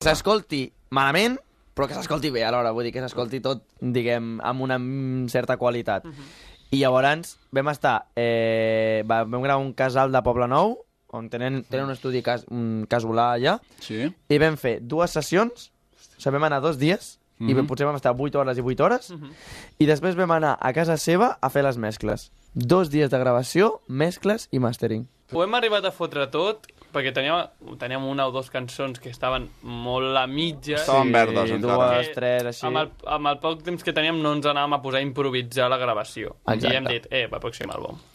s'escolti malament, però que s'escolti bé alhora, vull dir que s'escolti tot, diguem, amb una certa qualitat. I llavors vam estar... vam gravar un casal de Poble Nou, on tenen un estudi casolà allà, i vam fer 2 sessions, o sigui, vam anar 2 dies, i potser vam estar 8 hores i 8 hores, i després vam anar a casa seva a fer les mescles. 2 dies de gravació, mescles i mastering. Ho hem arribat a fotre tot, perquè teníem 1 o 2 cançons que estaven molt a mitja. Estaven verdes, encara. 2, 3, així. Amb el poc temps que teníem no ens anàvem a posar a improvisar la gravació. Exacte. I hem dit, per pròxim àlbum.